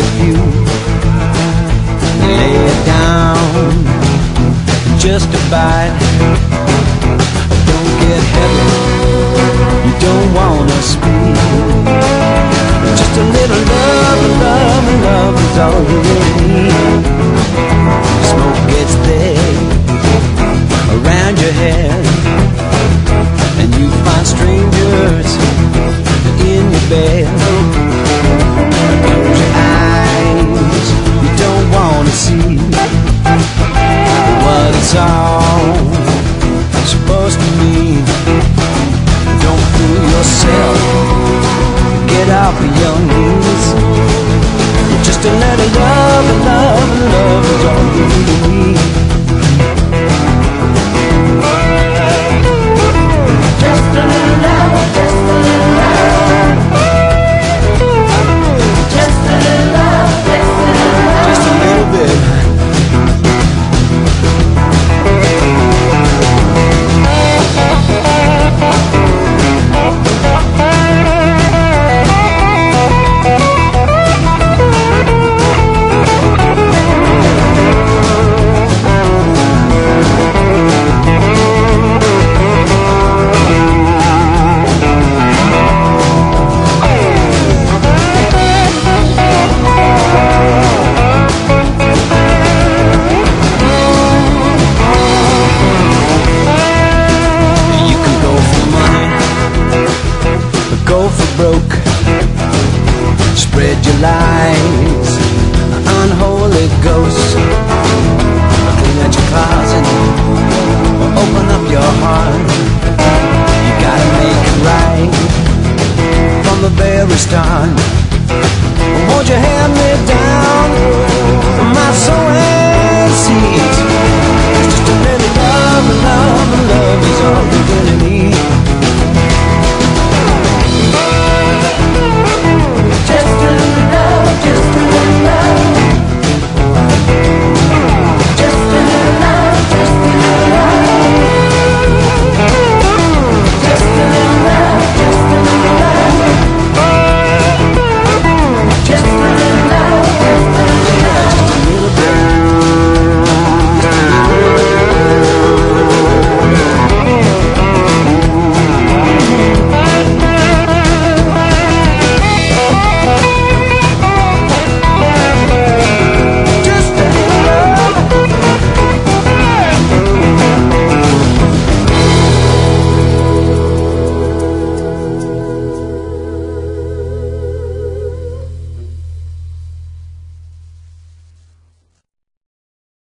few. Lay it down, just a bite. Don't get heavy, you don't wanna speak. Just a little love, love, love is all you really need. Smoke gets thick around your head, and you find strangers in your bed. Close your eyes, you don't wanna see what it's all supposed to mean. Don't fool yourself, get off of your knees. Just a little love, love, love is all you need. Just a little love, just a little love. Just a little love, just a little love. Just a little bit. Spread your lies, unholy ghosts. Clean out your closet, or open up your heart. You gotta make it right from the very start. Hold your head